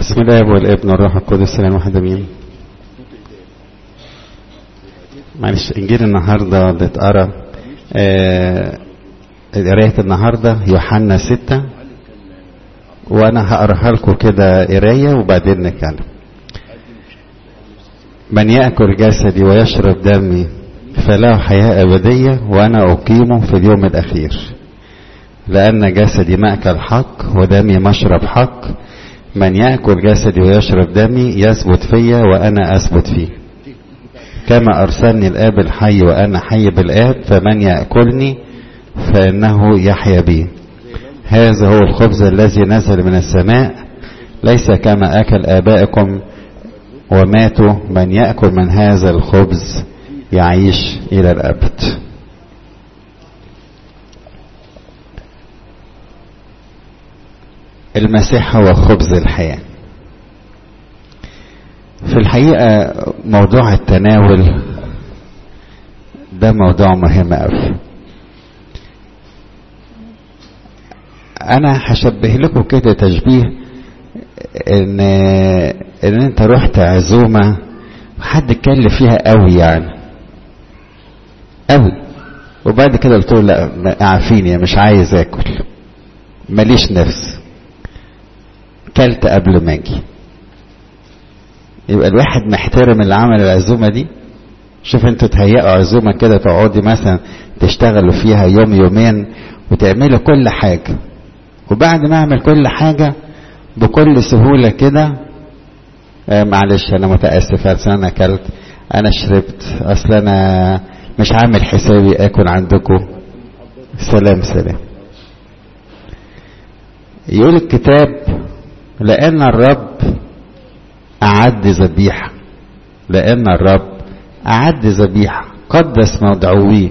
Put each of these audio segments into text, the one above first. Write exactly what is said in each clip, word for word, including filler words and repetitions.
بسم الله والابن والروح القدس الان واحد امين. معلش انجيل النهارده اللي اتقرا آه قرايه النهارده يوحنا ستة، وانا هقراها لكم كده قرايه وبعدين نتكلم. من ياكل جسدي ويشرب دمي فله حياه ابديه وانا اقيمه في اليوم الاخير، لان جسدي ماكل حق ودمي مشرب حق. من يأكل جسدي ويشرب دمي يثبت فيا وأنا أثبت فيه، كما أرسلني الآب الحي وأنا حي بالآب، فمن يأكلني فإنه يحيا بي. هذا هو الخبز الذي نزل من السماء، ليس كما أكل آبائكم وماتوا. من يأكل من هذا الخبز يعيش إلى الأبد. المسيح هو خبز الحياة. في الحقيقة موضوع التناول ده موضوع مهم أوي. أنا هشبه لكم كده تشبيه إن إن أنت رحت عزومة وحد اتكلم فيها أوي يعني أوي، وبعد كده قلت له لا عافيني مش عايز آكل، ماليش نفس، كلت قبل ما اجي. يبقى الواحد محترم اللي عمل العزومه دي. شوف انتوا تهيئوا عزومه كده تقعدي مثلا تشتغلوا فيها يوم يومين وتعملوا كل حاجه، وبعد ما اعمل كل حاجه بكل سهوله كده آه معلش انا متاسف اصل انا اكلت، انا شربت، اصل انا مش عامل حسابي اكل عندكم. سلام سلام. يقول الكتاب لأن الرب أعد ذبيحة، لأن الرب أعد ذبيحة قدس مدعويه.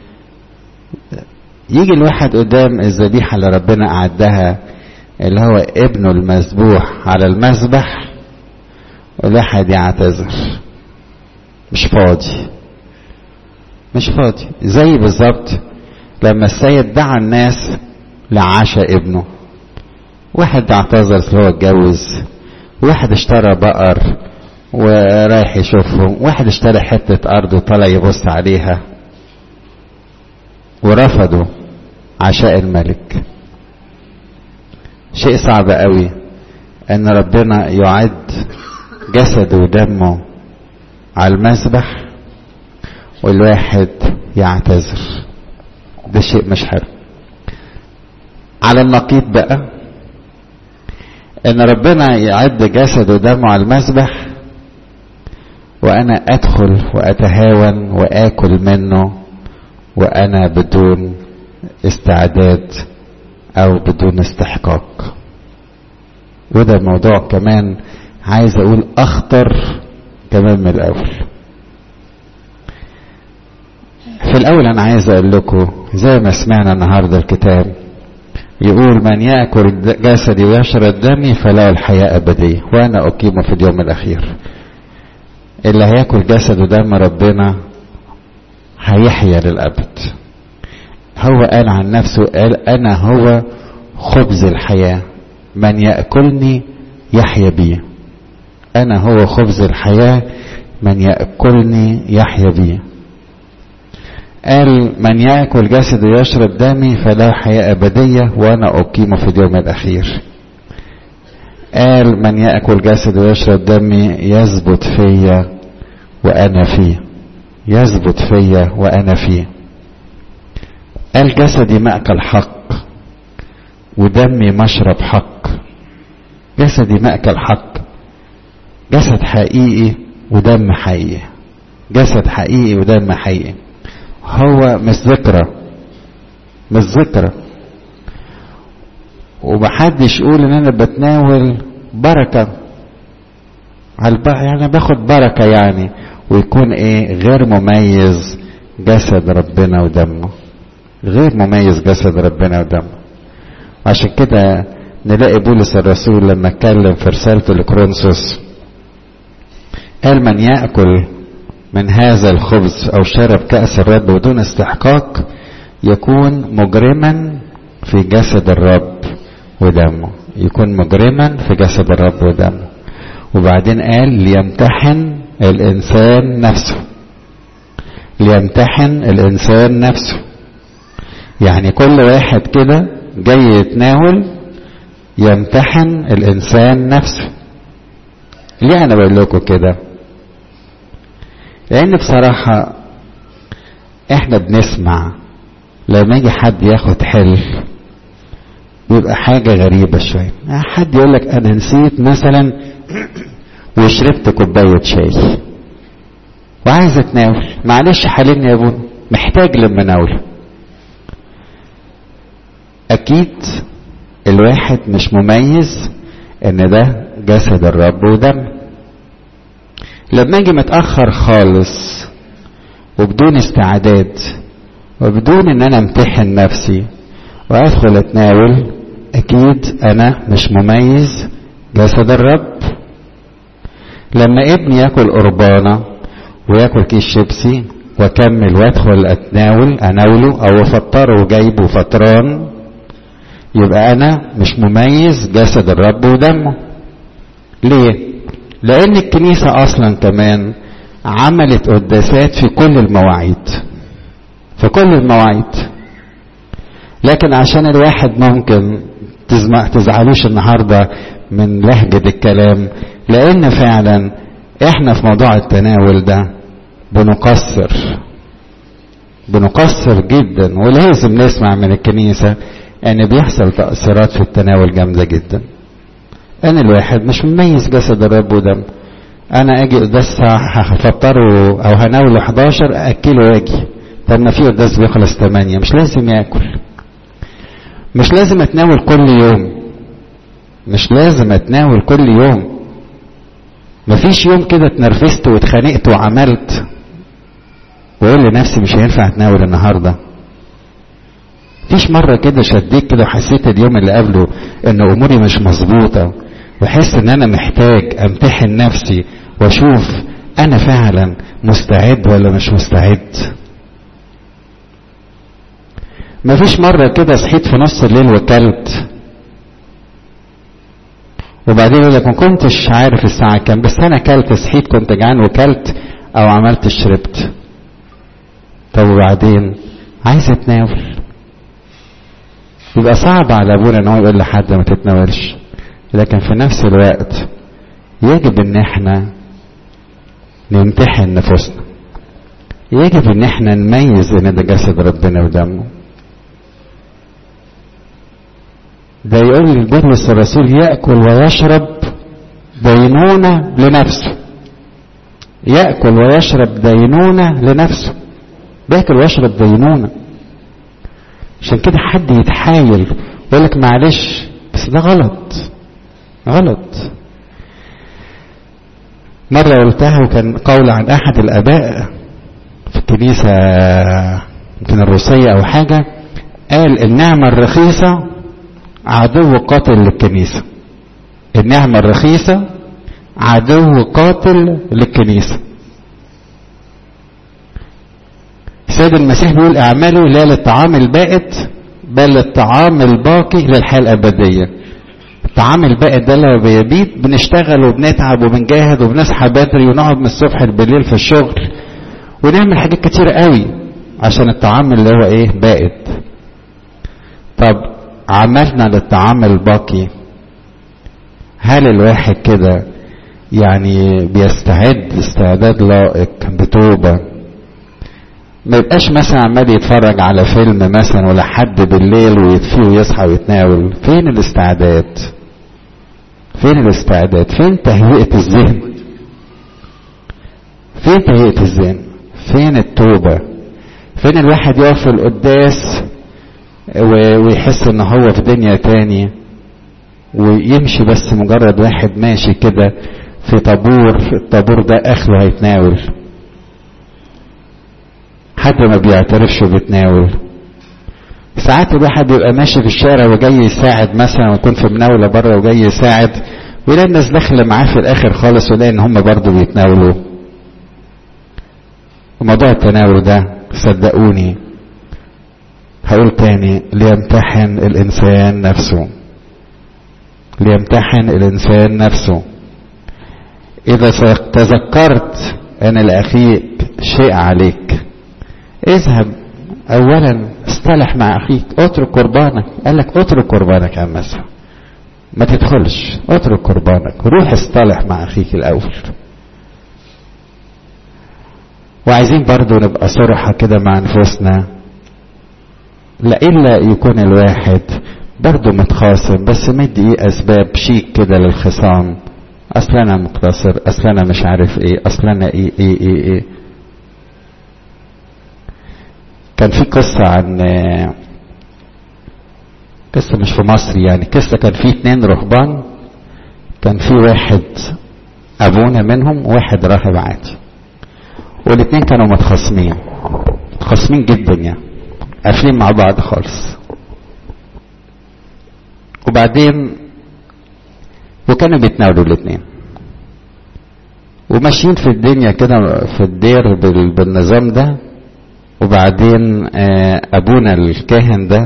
يجي الواحد قدام الذبيحة اللي ربنا أعدها اللي هو ابنه المذبوح على المذبح، والواحد يعتذر، مش فاضي مش فاضي زي بالظبط لما السيد دعا الناس لعشاء ابنه. واحد اعتذر اللي هو اتجوز، واحد اشترى بقر ورايح يشوفهم، واحد اشترى حتة ارض وطلع يبص عليها، ورفضوا عشاء الملك. شيء صعب قوي ان ربنا يعد جسده ودمه على المذبح والواحد يعتذر. ده شيء مش حلو. على النقيض بقى ان ربنا يعد جسد ودمه على المذبح وانا ادخل واتهاون واكل منه وانا بدون استعداد او بدون استحقاق. وده موضوع كمان عايز اقول اخطر كمان من الاول. في الاول انا عايز اقول لكم زي ما سمعنا النهارده الكتاب يقول من يأكل جسدي ويشرب دمي فله الحياة أبدية وأنا أقيمه في اليوم الأخير. اللي هيأكل جسد ودم ربنا هيحيا للأبد. هو قال عن نفسه، قال أنا هو خبز الحياة، من يأكلني يحيا بي. أنا هو خبز الحياة، من يأكلني يحيا بي. قال من يأكل جسدي ويشرب دمي فله حياة أبدية وأنا أقيمه في اليوم الأخير. قال من يأكل جسدي ويشرب دمي يثبت فيا وأنا فيه، يثبت فيا وأنا فيه. قال جسدي مأكل حق ودمي مشرب حق. جسدي مأكل حق، جسد حقيقي ودم حقيقي، جسد حقيقي ودم حقيقي. هو مش ذكرى مش ذكرى ومحدش يقول ان انا بتناول بركة على يعني باخد بركة يعني ويكون ايه غير مميز جسد ربنا ودمه، غير مميز جسد ربنا ودمه. عشان كده نلاقي بولس الرسول لما اتكلم في رسالته لكورنثوس قال من يأكل من هذا الخبز أو شرب كأس الرب بدون استحقاق يكون مجرما في جسد الرب ودمه. يكون مجرما في جسد الرب ودمه. وبعدين قال ليمتحن الانسان نفسه، ليمتحن الانسان نفسه. يعني كل واحد كده جاي يتناول يمتحن الانسان نفسه. ليه انا بقول لكم كده؟ لان بصراحة احنا بنسمع لما يجي حد ياخد حلف بيبقى حاجة غريبة شوية. حد يقولك انا نسيت مثلا وشربت كوباية شاي وعايز اتناول، معلش حاليني يا ابونا، محتاج لما ناول. اكيد الواحد مش مميز ان ده جسد الرب ودم. لما اجي متأخر خالص وبدون استعداد وبدون ان انا امتحن نفسي وادخل اتناول، اكيد انا مش مميز جسد الرب. لما ابني ياكل قربانة وياكل كيس شيبسي واكمل وادخل اتناول اناوله او افطره وجايبه فطران، يبقى انا مش مميز جسد الرب ودمه. ليه؟ لان الكنيسة اصلا كمان عملت قداسات في كل المواعيد، في كل المواعيد. لكن عشان الواحد ممكن تزعلوش النهاردة من لهجة الكلام، لان فعلا احنا في موضوع التناول ده بنقصر بنقصر جدا، ولازم نسمع من الكنيسة ان بيحصل تأثيرات في التناول جامدة جدا. ان الواحد مش مميز جسد الرب ودم. انا اجي قداس هفطره او هناوله حداشر اكله واجي، طب ما في قداس بيخلص تمانية، مش لازم ياكل. مش لازم اتناول كل يوم، مش لازم اتناول كل يوم. مفيش يوم كده اتنرفزت واتخانقت وعملت واقول لنفسي مش هينفع اتناول النهارده. فيش مرة كده شديت كده وحسيت اليوم اللي قبله ان اموري مش مظبوطة وحس ان انا محتاج امتحن نفسي واشوف انا فعلا مستعد ولا مش مستعد. مفيش مرة كده صحيت في نص الليل وكلت وبعدين يقول لك ما كنتش عارف الساعة كام بس انا كلت، صحيت كنت جعان وكلت او عملت شربت. طب وبعدين عايز اتناول. يبقى صعب على ابونا ان هو يقول لحد ما تتناولش، لكن في نفس الوقت يجب ان احنا نمتحن نفسنا، يجب ان احنا نميز ان ده جسد ربنا ودمه. ده يقول بولس الرسول يأكل ويشرب دينونة لنفسه، يأكل ويشرب دينونة لنفسه، بيأكل ويشرب دينونة. عشان كده حد يتحايل ويقول لك معلش، بس ده غلط غلط. مرة قلتها وكان قول عن أحد الآباء في الكنيسة يمكن الروسية أو حاجة، قال النعمة الرخيصة عدو قاتل للكنيسة. النعمة الرخيصة عدو قاتل للكنيسة. السيد المسيح بيقول اعملوا لا للطعام البائت بل للطعام الباقي للحياة الأبدية. الطعام البائت ده لما بيبيت بنشتغل وبنتعب وبنجاهد وبنصحى بدري ونقعد من الصبح بالليل في الشغل ونعمل حاجات كتير قوي عشان الطعام اللي هو ايه بائت. طب عملنا للطعام الباقي، هل الواحد كده يعني بيستعد استعداد لائق بتوبة؟ ما يبقاش مثلا عمال يتفرج على فيلم مثلا ولا حد بالليل ويطفيه ويصحى ويتناول. فين الاستعداد؟ فين الاستعداد؟ فين تهيئة الذهن؟ فين تهيئة الذهن؟ فين التوبة؟ فين الواحد يقف في القداس ويحس ان هو في دنيا تاني ويمشي بس مجرد واحد ماشي كده في طابور، الطابور ده اخره هيتناول، حد ما بيعترفش وبيتناول. ساعات الواحد بيبقى ماشي في الشارع وجاي يساعد مثلا ويكون في مناولة بره وجاي يساعد ويلاقي الناس داخله معاه في الاخر خالص ويلاقي ان هم برضه بيتناولوا. وموضوع التناول ده صدقوني هقول تاني ليمتحن الانسان نفسه. ليمتحن الإنسان نفسه. إذا تذكرت أن لأخيك شيء عليك، اذهب أولا اصطلح مع أخيك، اترك قربانك. قال لك اترك قربانك يا مسيح، ما تدخلش، اترك قربانك، روح اصطلح مع أخيك الأول. وعايزين برضو نبقى صرحة كده مع نفسنا، لا إلا يكون الواحد برضو متخاصم بس مدي ايه أسباب شيك كده للخصام، أصل أنا مقتصر، أصل أنا مش عارف ايه، أصل أنا ايه ايه ايه ايه. كان في قصة عن قصة مش في مصر يعني، قصة كان في اتنين رهبان، كان في واحد أبونا منهم وواحد راهب عادي، والاتنين كانوا متخاصمين متخاصمين جدا يعني، قافلين مع بعض خالص. وبعدين وكانوا بيتناولوا الاتنين وماشيين في الدنيا كده في الدير بالنظام ده. وبعدين ابونا الكاهن ده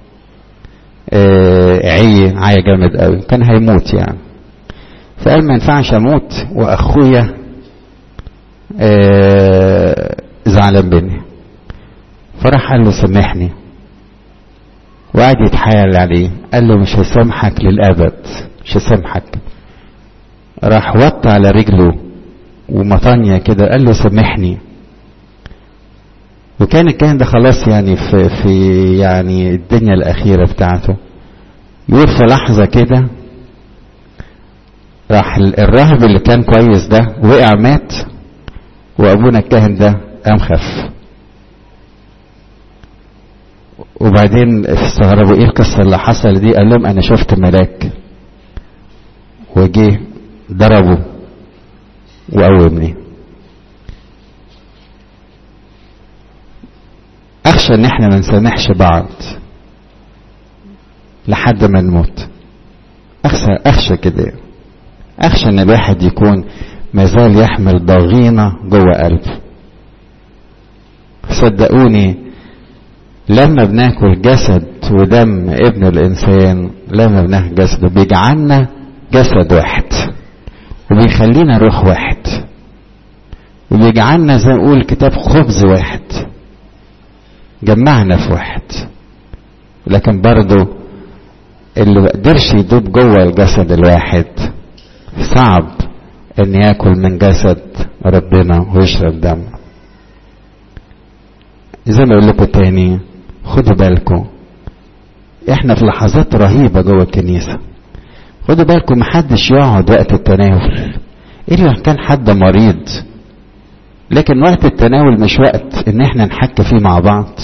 عي عي جامد قوي، كان هيموت يعني، فقال ما ينفعش اموت واخويا زعلان مني. فراح قال له سامحني، وقعد يتحايل عليه، قال له مش هسامحك للابد، مش هسامحك. راح وطى على رجله ومطانية كده، قال له سامحني. وكان الكاهن ده خلاص يعني في, في يعني الدنيا الأخيرة بتاعته. يقول في لحظة كده راح الراهب اللي كان كويس ده وقع مات، وأبونا الكاهن ده قام خف. وبعدين استغربوا ايه القصة اللي حصل دي، قال لهم أنا شفت ملاك وجيه ضربه وقومني. اخشى ان احنا ما نسامحش بعض لحد ما نموت، اخشى اخشى كده، اخشى ان الواحد يكون مازال يحمل ضغينة جوه قلبه. صدقوني لما بناكل جسد ودم ابن الانسان، لما بناكل جسده بيجعلنا جسد واحد، وبيخلينا روح واحد، وبيجعلنا زي ما يقول الكتاب خبز واحد، جمعنا في واحد. لكن برضو اللي مقدرش يدوب جوه الجسد الواحد صعب ان ياكل من جسد ربنا ويشرب دم. زي ما اقول لكم تاني، خدوا بالكم احنا في لحظات رهيبة جوه الكنيسة. خدوا بالكم محدش يقعد وقت التناول الا كان حد مريض، لكن وقت التناول مش وقت ان احنا نحكي فيه مع بعض،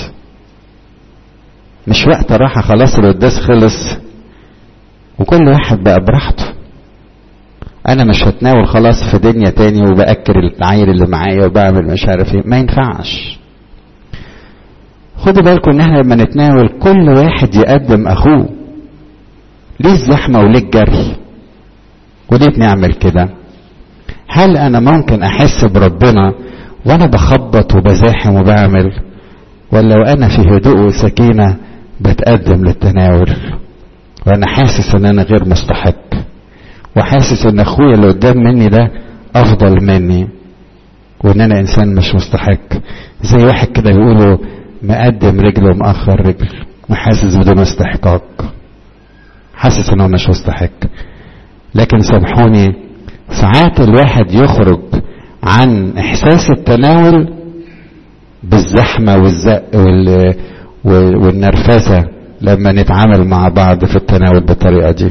مش وقت راحة خلاص القداس خلص وكل واحد بقى براحته. انا مش هتناول خلاص في دنيا تاني وبأكل العيل اللي معايا وبعمل مش عارف ايه، ما ينفعش. خدوا بالكم ان احنا لما نتناول كل واحد يقدم اخوه. ليه الزحمة وليه الجري؟ وليه بنعمل كده؟ هل انا ممكن احس بربنا وانا بخبط وبزاحم وبعمل، ولا وانا في هدوء وسكينة بتقدم للتناول وانا حاسس ان انا غير مستحق، وحاسس ان اخويا اللي قدام مني ده افضل مني، وان انا انسان مش مستحق؟ زي واحد كده يقولوا مقدم رجل ومأخر رجل، وحاسس بدون استحقاق، حاسس انه مش مستحق. لكن سامحوني، ساعات الواحد يخرج عن احساس التناول بالزحمة والزق وال... والنرفزة لما نتعامل مع بعض في التناول بالطريقة دي.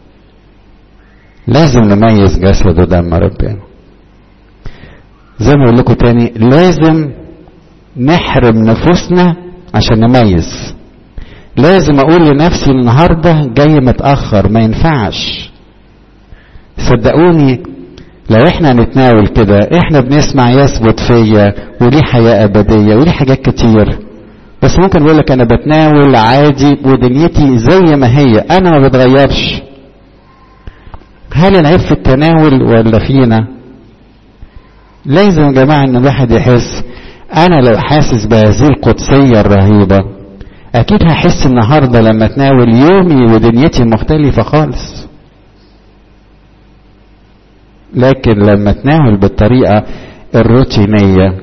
لازم نميز جسد ودم ربنا. زي ما اقول لكم تاني، لازم نحرم نفوسنا عشان نميز. لازم اقول لنفسي النهاردة جاي متأخر، ما ينفعش. صدقوني لو احنا نتناول كده احنا بنسمع يثبت فيا وليه حياة ابدية وليه حاجات كتير، بس ممكن اقول لك انا بتناول عادي ودنيتي زي ما هي، انا ما بتغيرش. هل العيب في التناول ولا فينا؟ لازم يا جماعة ان الواحد يحس، انا لو حاسس بهذه القدسية الرهيبة اكيد هحس النهاردة لما اتناول يومي ودنيتي مختلفة خالص. لكن لما تناول بالطريقة الروتينية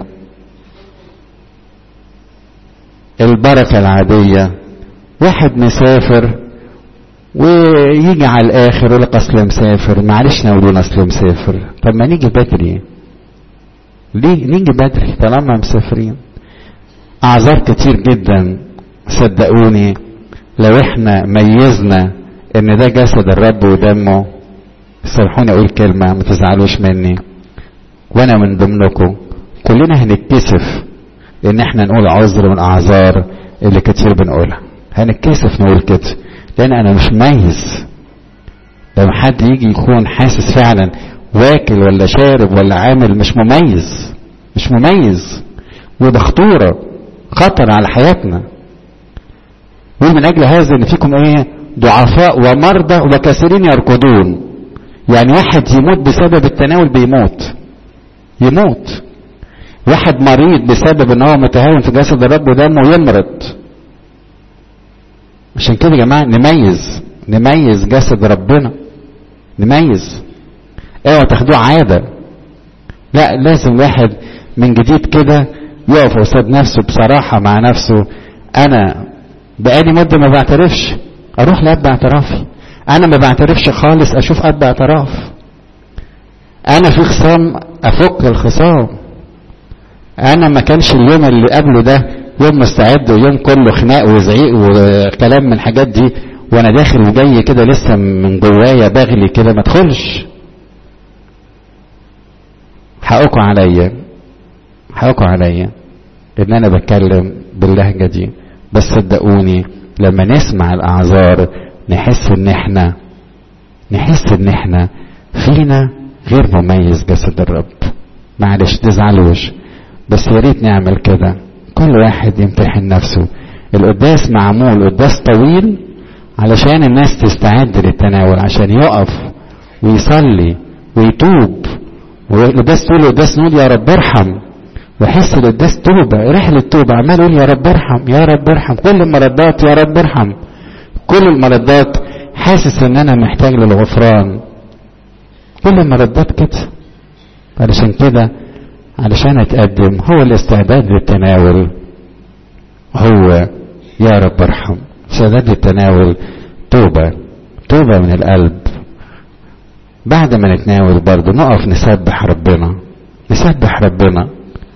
البركة العادية، واحد مسافر ويجي على الاخر يقول لك اصل مسافر، معلش ناولونا اصل مسافر. طب ما نيجي بدري، ليه نيجي بدري طالما مسافرين؟ اعذار كتير جدا صدقوني. لو احنا ميزنا ان ده جسد الرب ودمه، سامحوني اقول كلمة ما تزعلوش مني وانا من ضمنكم، كلنا هنتكسف ان احنا نقول عذر من اعذار اللي كتير بنقولها، هنتكسف نقول كده لان انا مش مميز. لما حد يجي يكون حاسس فعلا واكل ولا شارب ولا عامل مش مميز، مش مميز، وده خطورة خطر على حياتنا. ومن اجل هذا ان فيكم ايه؟ ضعفاء ومرضى وكثيرين يركضون. يعني واحد يموت بسبب التناول بيموت، يموت. واحد مريض بسبب ان هو متهاون في جسد الرب ودمه يمرض. عشان كده يا جماعه نميز، نميز جسد ربنا، نميز. اوعوا تاخدوه عاده، لا لازم واحد من جديد كده يقف قصاد نفسه بصراحه مع نفسه. انا بقالي مده ما بعترفش، اروح لاب اعترافي. انا ما بعترفش خالص، اشوف اب اعتراف. انا في خصام، افك الخصام. انا ما كانش اليوم اللي قبله ده يوم مستعد ويوم كله خناق وزعيق وكلام من الحاجات دي، وانا داخل وجاي كده لسه من جوايا بغلي كده، ما ادخلش. حقكم عليا، حقكم عليا ان انا بتكلم باللهجه دي، بس صدقوني لما نسمع الاعذار نحس ان احنا نحس ان احنا فينا غير مميز جسد الرب. معلش تزعلوش، بس يا ريت نعمل كده. كل واحد يمتحن نفسه. القداس معمول قداس طويل علشان الناس تستعد للتناول، عشان يقف ويصلي ويتوب. والقداس تقول القداس نقول يا رب ارحم، وحس القداس توبه، رحله توبه، عمال يقول يا رب ارحم يا رب ارحم، كل المردات يا رب ارحم، كل المردات حاسس ان انا محتاج للغفران، كل المردات كده. علشان كده علشان اتقدم هو الاستعداد للتناول، هو يا رب ارحم. استعداد للتناول توبة، توبة من القلب. بعد ما نتناول برضه نقف نسبح ربنا، نسبح ربنا.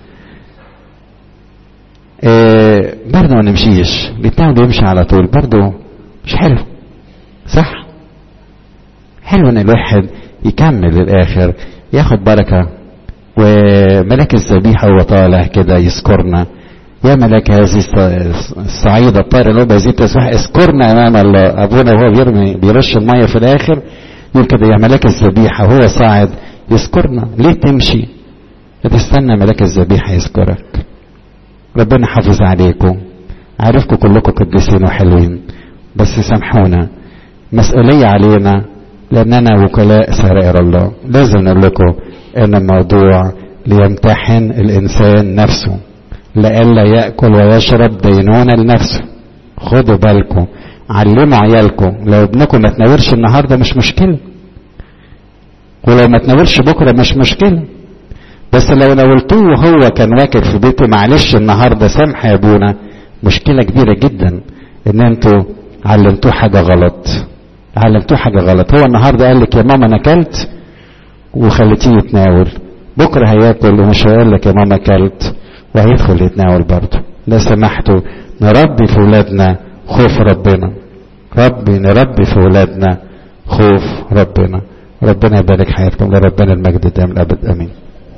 إيه برضه ما نمشيش، بيتناول يمشي على طول برضه مش حلو، صح؟ حلو ان الواحد يكمل للاخر، ياخد بركة. وملاك الذبيحة هو طالع كده يذكرنا، يا ملاك هذه الصعيدة الطائرة اللي هو بهذه التسبيحة اذكرنا امام الله. ابونا وهو بيرمي بيرش المية في الاخر يقول كده يا ملاك الذبيحة وهو صاعد يذكرنا. ليه تمشي؟ تستنى ملاك الذبيحة يذكرك. ربنا حافظ عليكم، عارفكم كلكم قديسين وحلوين، بس سامحونا، مسؤولية علينا لأننا وكلاء سرائر الله. لازم نقول لكم ان الموضوع ليمتحن الانسان نفسه لئلا يأكل ويشرب دينونة لنفسه. خدوا بالكم، علموا عيالكم. لو ابنكم ما تناولش النهارده مش مشكلة، ولو ما تناولش بكره مش مشكلة، بس لو ناولتوه وهو كان واكل في بيته معلش النهارده سامح يا ابونا، مشكلة كبيرة جدا ان انتوا علمتوه حاجة غلط، علمتوه حاجة غلط. هو النهارده قال لك يا ماما انا اكلت وخليتيه يتناول، بكره هياكل ومش هيقول لك يا ماما اكلت وهيدخل يتناول برضه. لو سمحتوا نربي في ولادنا خوف ربنا، ربي نربي في ولادنا خوف ربنا. ربنا يبارك حياتكم، لربنا المجد دائم الابد امين.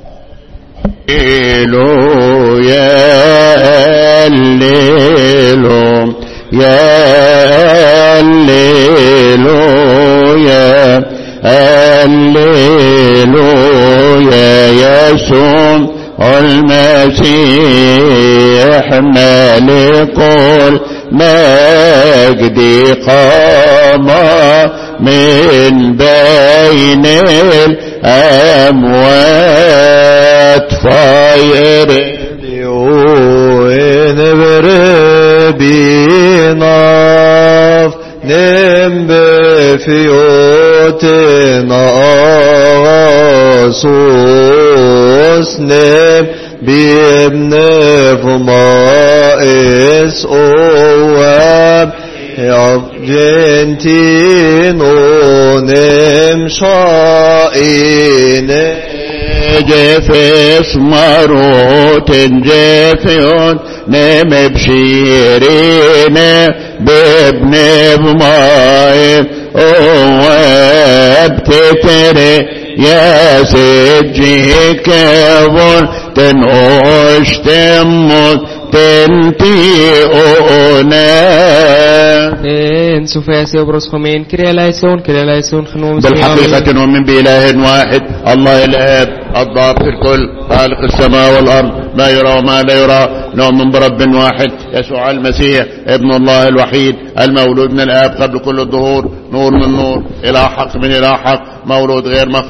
الليلو يا الليلو يا الليلو يا الليلو يا يسوع المسيح ملك المجد قام من بين الأموات فاير وين بربيناف نم بفيوتنا Jesus name bibne v'ma'is oam Argentinonem sha'ine جفس مروت جفيون نم بشيرين بابن بماي وابتتري يا سجي كبر تنوش تموت تنتي أونا En sufäsi obros khomen kiri alaison kiri alaison خنوم بالحقيقة نؤمن بإله واحد الله الآب الضابط الكل خالق السماء والأرض لا يرى وما لا يرى نؤمن برب واحد يسوع المسيح ابن الله الوحيد المولود من الآب قبل كل الظهور نور من نور إلى حق من إلى حق مولود غير مخلوق